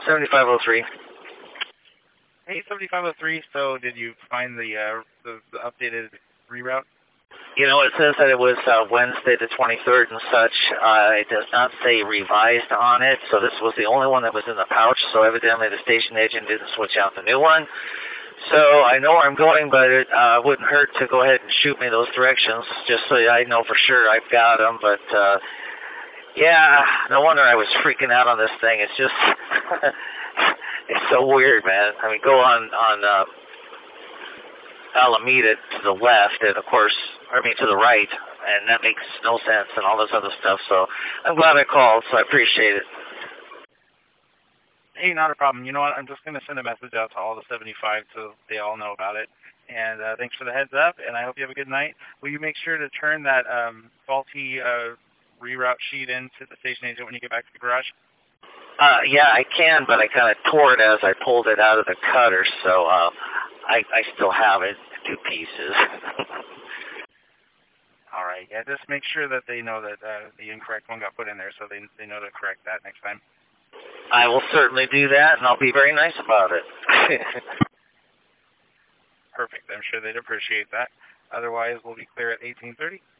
7503. Hey, 7503, so did you find the updated reroute? You know, it says that it was Wednesday the 23rd and such. It does not say revised on it, so this was the only one that was in the pouch, so evidently the station agent didn't switch out the new one. So I know where I'm going, but it wouldn't hurt to go ahead and shoot me those directions, just so I know for sure I've got them. But, yeah, no wonder I was freaking out on this thing. It's just, it's so weird, man. I mean, go on Alameda to the left, and of course, to the right, and that makes no sense and all this other stuff. So I'm glad I called, so I appreciate it. Hey, not a problem. You know what? I'm just going to send a message out to all the 75 so they all know about it. And thanks for the heads up, and I hope you have a good night. Will you make sure to turn that faulty reroute sheet into the station agent when you get back to the garage? Yeah, I can, but I kind of tore it as I pulled it out of the cutter, so I still have it in 2 pieces. All right. Yeah, just make sure that they know that the incorrect one got put in there so they know to correct that next time. I will certainly do that, and I'll be very nice about it. Perfect. I'm sure they'd appreciate that. Otherwise, we'll be clear at 18:30.